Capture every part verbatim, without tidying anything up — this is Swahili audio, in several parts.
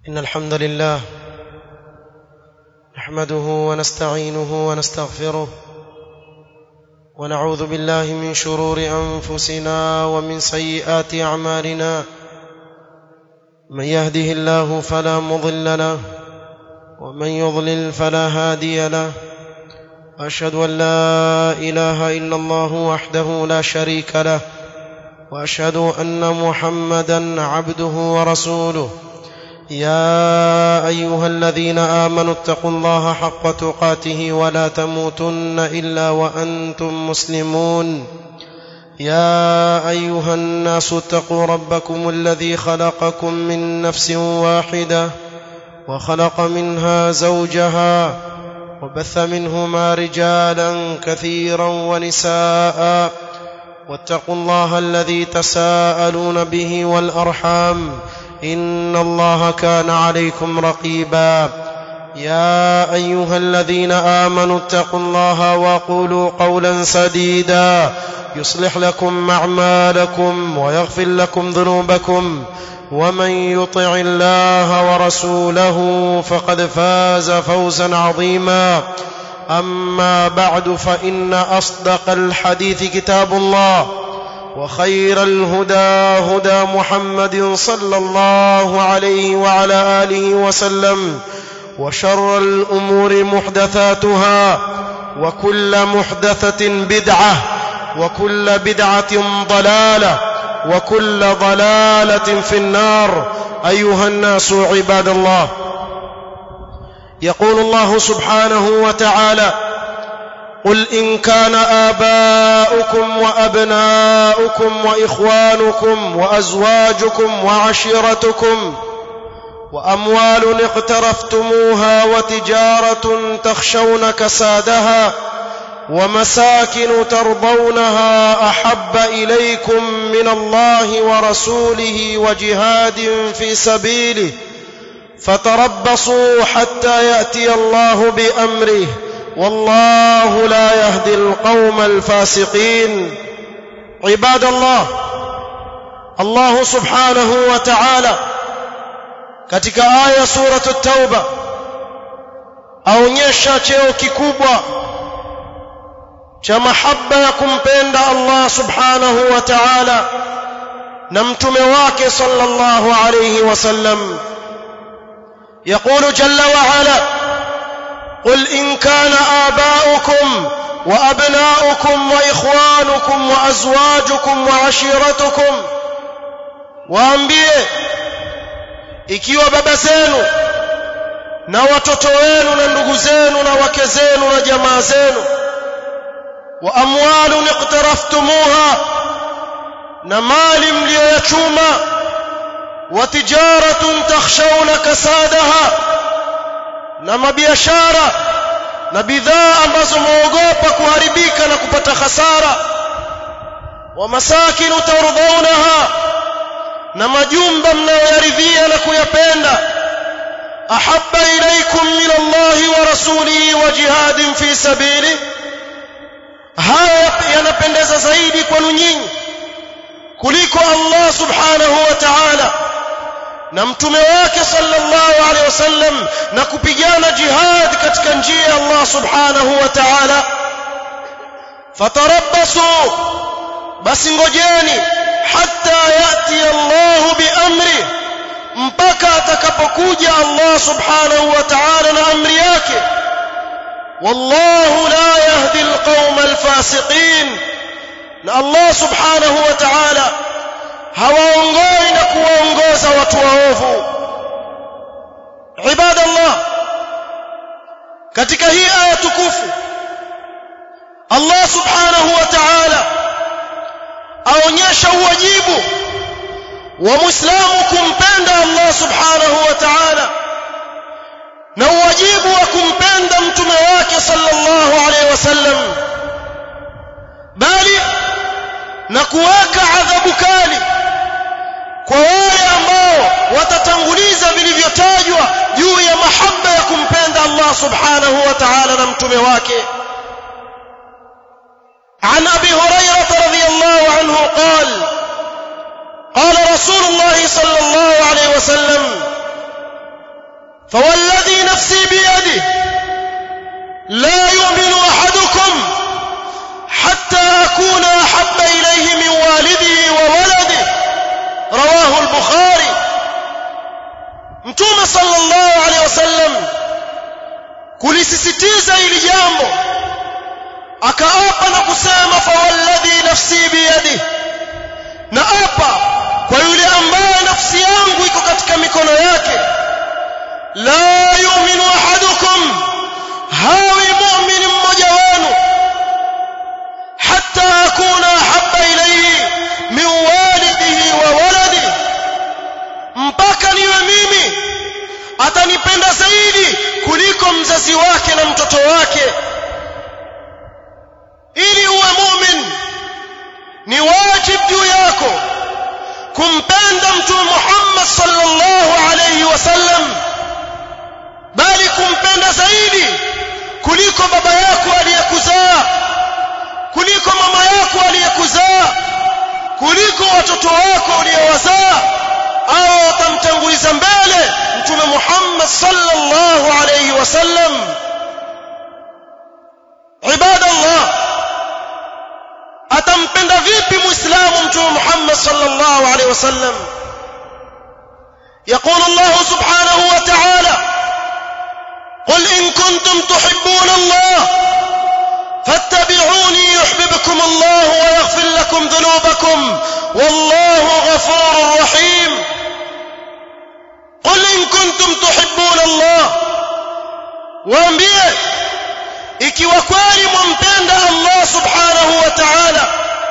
إن الحمد لله نحمده ونستعينه ونستغفره ونعوذ بالله من شرور أنفسنا ومن سيئات أعمالنا من يهده الله فلا مضل له ومن يضلل فلا هادي له وأشهد أن لا إله إلا الله وحده لا شريك له وأشهد أن محمدًا عبده ورسوله يا أيها الذين آمنوا اتقوا الله حق تقاته ولا تموتن إلا وأنتم مسلمون يا أيها الناس اتقوا ربكم الذي خلقكم من نفس واحدة وخلق منها زوجها وبث منهما رجالا كثيرا ونساء واتقوا الله الذي تساءلون به والأرحام إن الله كان عليكم رقيبا يا أيها الذين آمنوا اتقوا الله وقولوا قولا سديدا يصلح لكم أعمالكم ويغفر لكم ذنوبكم ومن يطع الله ورسوله فقد فاز فوزا عظيما أما بعد فإن أصدق الحديث كتاب الله وخير الهدى هدى محمد صلى الله عليه وعلى آله وسلم وشر الأمور محدثاتها وكل محدثة بدعة وكل بدعة ضلالة وكل ضلالة في النار أيها الناس عباد الله يقول الله سبحانه وتعالى قل إن كان آباؤكم وأبناؤكم وإخوانكم وأزواجكم وعشيرتكم وأموال اقترفتموها وتجارة تخشون كسادها ومساكن ترضونها أحب إليكم من الله ورسوله وجهاد في سبيله فتربصوا حتى يأتي الله بأمره والله لا يهدي القوم الفاسقين عباد الله الله سبحانه وتعالى katika aya suratu at-tauba aonyesha cheo kikubwa cha mahaba ya kumpenda Allah subhanahu wa ta'ala na mtume wake sallallahu alayhi wasallam يقول جل وعلا قل إن كان آباؤكم وأبناؤكم وإخوانكم وأزواجكم وعشيرتكم waambie ikiwa baba zenu na watoto wenu na ndugu zenu na wake zenu na jamaa zenu wa amwalun iqtaraftumuha na mali mliyoyachuma wa tijaratun takhshawna kasadaha na mabiashara na bidhaa ambazo muogopa kuharibika na kupata hasara wa masakinu tardawnaha na majumba mnayoyaridhia na kuyapenda ahabba ilaykum min Allahi wa rasulihi wa jihadin fi sabili haya yanapendeza zaidi kwenu nyinyi kuliko Allah subhanahu wa ta'ala na mtume wake sallallahu alaihi wasallam na kupigana jihad katika njia ya Allah subhanahu wa ta'ala fatarabbasu basi ngojeni hatta yati Allah biamri mpaka atakapokuja Allah subhanahu wa ta'ala na amri yake wallahu la yahdi alqawma alfasiqin na Allah subhanahu wa ta'ala hawaongoi na kuwaongoza watu waovu ibadallah katika hii aya tukufu Allah subhanahu wa ta'ala aonyesha uwajibu wa muislamu kumpenda Allah subhanahu wa ta'ala na uwajibu wa kumpenda mtume wake sallallahu alaihi wasallam bali na kuweka adhabu kali kwa wale ambao watatanguliza vilivyotajwa juu ya mahaba ya kumpenda Allah subhanahu wa ta'ala na mtume wake. عن أبي هريرة رضي الله عنه قال قال رسول الله صلى الله عليه وسلم فوالذي نفسي بيده لا يؤمن أحدكم حتى أكون أحب إليه من والده وولده رواه البخاري. Mtume sallallahu alaihi wasallam kulisisitiza hili jambo, akaapa na kusema fawalladhi nafsi biyadi, na apa kwa yule ambaye nafsi yangu iko katika mikono yake, la yu'minu ahadukum, hawi mu'min mmoja wenu, hatta akuna habba ilayhi min walidihi wa waladihi, mpaka niwe mimi atanipenda zaidi kuliko mzazi wake na mtoto wake. Ili uwe mu'min ni wajibu juu yako kumpenda Mtume Muhammad sallallahu alayhi wasallam, bali kumpenda zaidi kuliko baba yako aliyekuzaa, kuliko mama yako aliyekuzaa, kuliko watoto wako uliowazaa, au utamtanguliza mbele Mtume Muhammad sallallahu alayhi wasallam. Ibadallah, atampenda vipi muislamu Mtume Muhammad sallallahu alayhi wasallam? يقول الله سبحانه وتعالى قل إن كنتم تحبون الله فاتبعوني يحببكم الله ويغفر لكم ذنوبكم والله غفور رحيم. قل إن كنتم تحبون الله، waambie ikiwa kweli mwampenda Allah subhanahu wa ta'ala,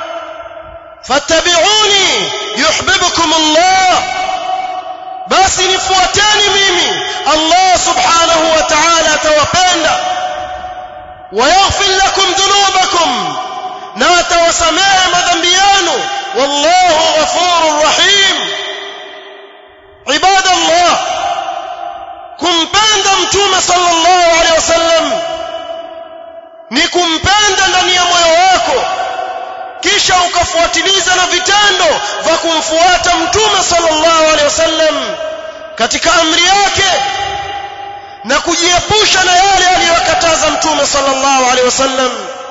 fattabi'uni yuhibbukum Allah, basi nifuateni mimi, Allah subhanahu wa ta'ala atawapenda, wayaghfir lakum dhunubakum, na atawasamehe madhambi yenu, wallahu ghafurur rahim. Ibadallah, kumpenda Mtume sallallahu alaihi wasallam ni kumpenda ndani ya moyo wako, kisha ukafuatiliza na vitendo vya kumfuata Mtume sallallahu alaihi wasallam katika amri yake na kujiepusha na yale aliyokataza Mtume sallallahu alaihi wasallam.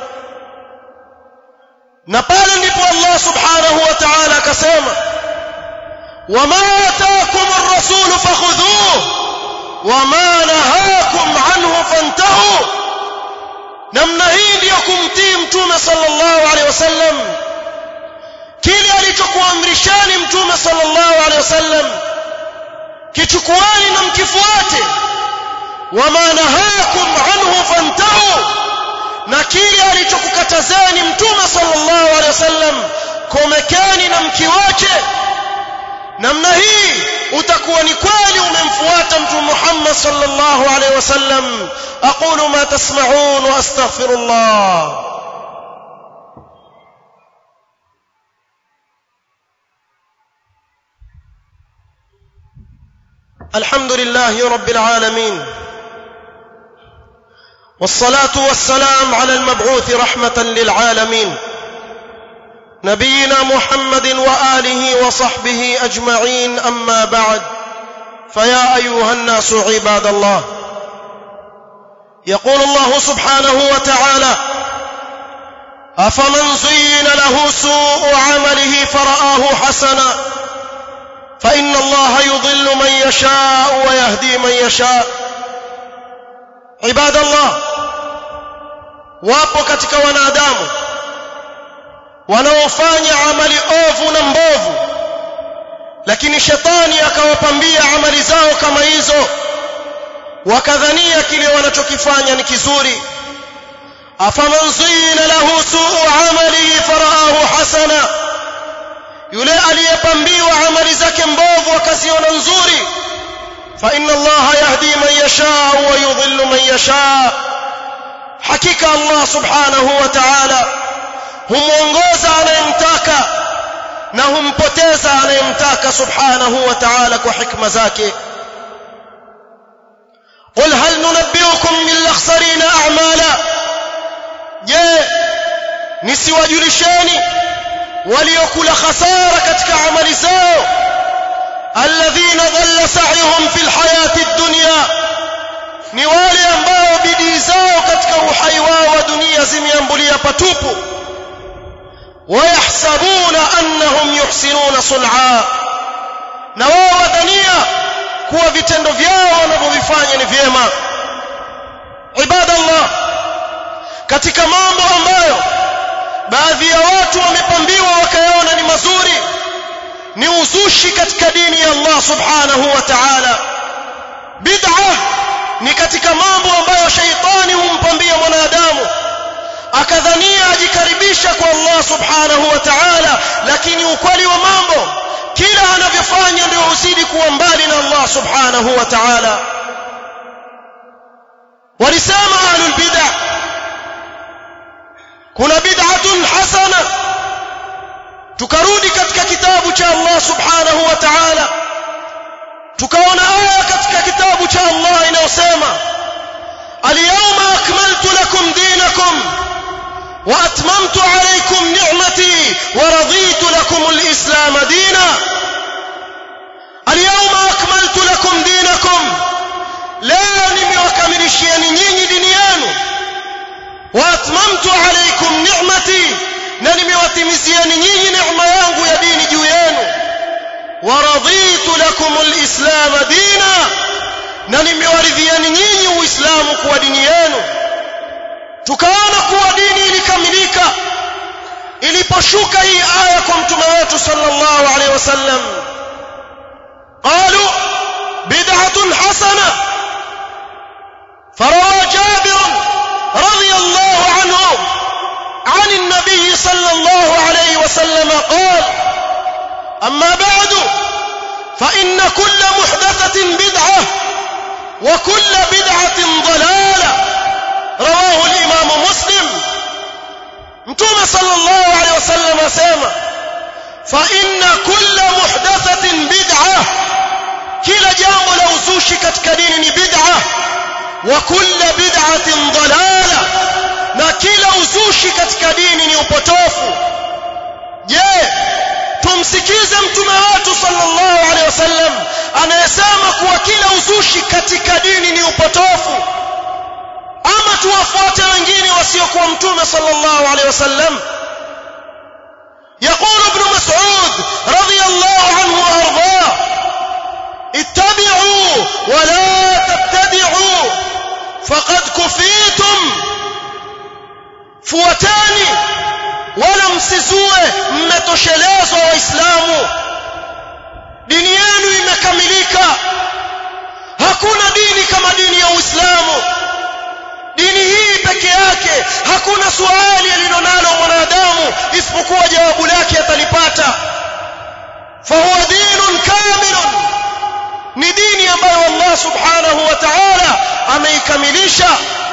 Na pale ndipo Allah subhanahu wa ta'ala akasema, wama ataakum ar-rasul fakhudhuhu wama nahakum anhu fantahu. Namna hii ndiyo kumtii Mtume sallallahu alaihi wasallam. Kile alichokuamrishani Mtume sallallahu alaihi wasallam kichukuani na mkifuate, wama nahakum anhu fantahu, na kile alichokukatazeni Mtume sallallahu alaihi wasallam komekeni na mkiwache. Namna hii utakuwa ni kweli umemfuata Mtume Muhammad sallallahu alaihi wasallam. aqulu ma tasma'un wa astaghfirullah. alhamdulillahi rabbil alamin, والصلاة والسلام على المبعوث رحمة للعالمين نبينا محمد وآله وصحبه أجمعين. أما بعد، فيا أيها الناس عباد الله، يقول الله سبحانه وتعالى أفمن زين له سوء عمله فرآه حسنا فإن الله يضل من يشاء ويهدي من يشاء. عباد الله، wapo katika wanadamu wanaofanya amali ovu na mbovu, lakini shetani akawapambia amali zao kama hizo, wakadhania kile wanachokifanya ni kizuri. afaman zina lahu suu amalihi faraahu hasana, yule aliyepambiwa amali zake mbovu akaziona nzuri, fa inna allaha yahdi man yasha wa yudhillu man yasha, hakika Allah subhanahu wa ta'ala humuongoza anayemtaka na humpoteza anayemtaka subhanahu wa ta'ala kwa hikma zake. qul hal nunabbiukum bil akhsarina a'mala, je, nisiwajulisheni waliokula khasara katika amali zao, alladhina dhalla sa'yuhum fil hayati ad-dunya ni wale ambao bidii zao katika uhai wao wa dunia zimeambulia patupu. wayahsabuna annahum yuhsinuna sun'a, na wao wadhania kuwa vitendo vyao wanavyovifanya ni vyema. Ibadallah, katika mambo ambayo baadhi ya watu wamepambiwa wakayaona ni mazuri ni uzushi katika dini ya Allah subhanahu wa ta'ala. Bid'a ni katika mambo ambayo shaitani humpambia mwanadamu akadhania ajikaribisha kwa Allah subhanahu wa ta'ala, lakini ukweli wa mambo kila anavyofanya ndio uzidi kuwa mbali na Allah subhanahu wa ta'ala. Walisema ahlul bid'ah, kuna bid'atun hasana. Tukarudi katika kitabu cha Allah subhanahu wa ta'ala tukaona aya katika kitabu cha Allah inayosema al-yawma akmaltu lakum dinakum wa atmamtu alaykum ni'mati wa raditu lakum al-islam dina. al-yawma akmaltu lakum dinakum, leo nimewakamilishieni nyinyi dini yenu. wa atmamtu alaykum ni'mati, na nimewatimizieni nyinyi neema yangu ya dini juu yenu. wa raditu lakum al-islam dina, na nimewaridhieni nyinyi uislamu kuwa dini yenu. Tukaona kuwa dini ilikamilika iliposhuka hii aya kwa mtume wetu sallallahu alaihi wasallam. qalu bid'atun hasana. farawa Jabir radiyallahu anhu عن النبي صلى الله عليه وسلم قال أما بعد فإن كل محدثة بدعة وكل بدعة ضلالة. رواه الإمام مسلم. متوم صلى الله عليه وسلم سيما فإن كل محدثة بدعة، كلا جامع لو زوشي كتكدين بدعة، وكل بدعة ضلالة، na kila uzushi katika dini ni upotofu. Je, tumsikize mtume wetu sallallahu alaihi wasallam anayesema kuwa kila uzushi katika dini ni upotofu, ama tuwafuate wengine wasiokuwa mtume sallallahu alaihi wasallam? يقول ابن مسعود رضي الله عنه وارضاه اتبعوا ولا تبتدعوا فقد كفيتم. fuatani wala msizue, mmetoshelezwa waislamu, dini yenu imekamilika. Hakuna dini kama dini ya Uislamu. Dini hii peke yake hakuna swali alilonalo mwanadamu isipokuwa jawabu lake atalipata. fahuwa dinun kamilun, ni dini ambayo Allah subhanahu wa ta'ala ameikamilisha.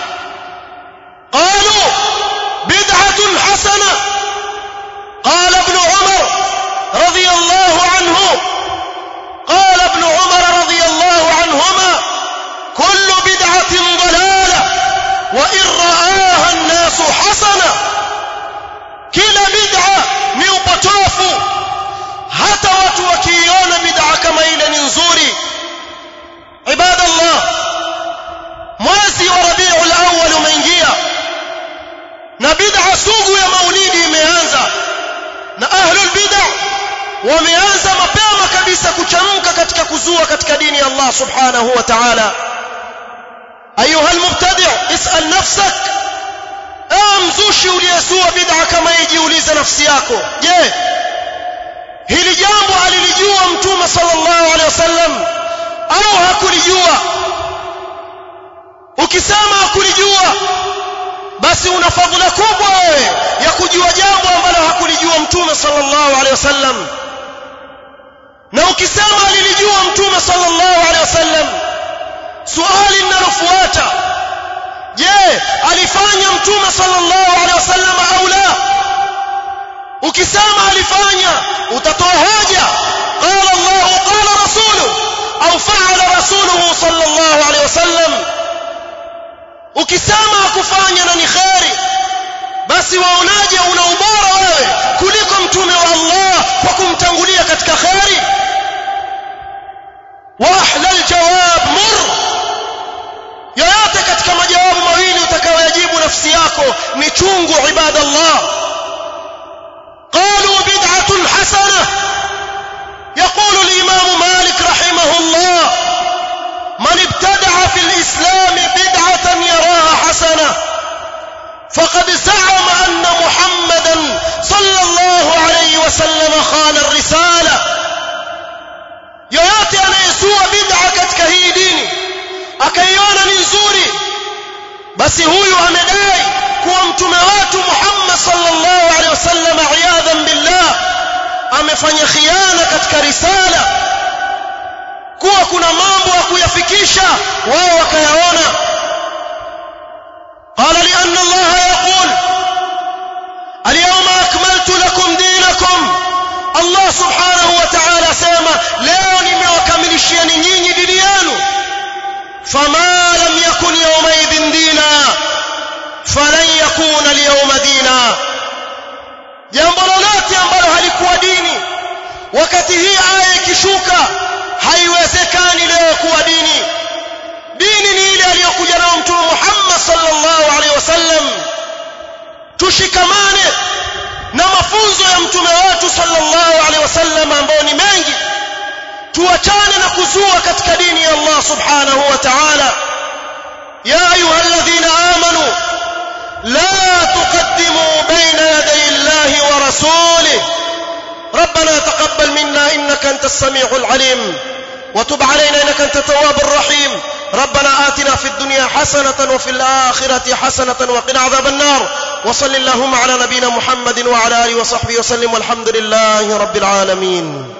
qalu بدعة حسنة. قال ابن عمر رضي الله عنه قال ابن عمر رضي الله عنهما كل بدعة ضلالة وإن رآها الناس حسنة. كلا بدعة نيوبطوف، حتى وتوكيون بدعة كما إلى ننزوري. عباد الله، mwezi wa Rabiul Awwal umeingia na bid'a sugu ya maulidi imeanza, na ahlul bid'a wameanza mapema kabisa kuchamka katika kuzua katika dini ya Allah subhanahu wa ta'ala. ayuha almubtadi' is'al nafsak, amzushi uliyezua bid'a kama hii, jiulize nafsi yako, je, hili jambo alilijua mtume sallallahu alaihi wasallam au hakulijua? Ukisema hakulijua, basi una fadhila kubwa wewe ya kujua jambo ambalo hakulijua mtume sallallahu alaihi wasallam. Na ukisema alilijua mtume sallallahu alaihi wasallam, swali linalofuata, je, alifanya mtume sallallahu alaihi wasallam au la? Ukisema alifanya, utatoa hoja qala Allah qala rasuluhu au fa'ala rasuluhu sallallahu alaihi wasallam. Ukisema hakufanya na ni khairi, basi waonaje una ubora wewe kuliko mtume wa Allah kwa kumtangulia katika khairi? wa ahla aljawab mur, ya nafsi yako ni chungu ibadallah. qalu bid'atun hasanah. يقول الإمام مالك رحمه الله من ابتدع في الإسلام بدعة يراها حسنة فقد زعم أن محمدا صلى الله عليه وسلم خان الرسالة. yoyote anayezua bid'a katika hii dini akaiona ni nzuri, basi huyu amedai kuwa mtume wetu Muhammad sallallahu alaihi wasallam iyadhan billah amefanya khiana katika risala, kuwa kuna mambo ya kuyafikisha wao wakayaona. qala li anna Allah yaqul al-yawma akmaltu lakum dinakum. Allah subhanahu wa ta'ala sema leo nimewakamilishieni nyinyi dini yenu. fama lam yakun yawma idhin dina falan yakuna al-yawma dina. jambo lolote ambalo halikuwa dini wakati hii aya ikishuka haiwezekani leo kuwa dini. dini ni ile aliyokuja nayo mtume Muhammad sallallahu alaihi wasallam. tushikamane na mafunzo ya mtume wetu sallallahu alaihi wasallam ambayo ni mengi, tuachane na kuzua katika dini ya Allah subhanahu wa ta'ala. ya ayyuhalladhina amanu لا تقدموا بين يدي الله ورسوله ربنا تقبل منا إنك أنت السميع العليم وتب علينا إنك أنت التواب الرحيم. ربنا آتنا في الدنيا حسنة وفي الآخرة حسنة وقنا عذاب النار. وصل اللهم على نبينا محمد وعلى آله وصحبه وسلم والحمد لله رب العالمين.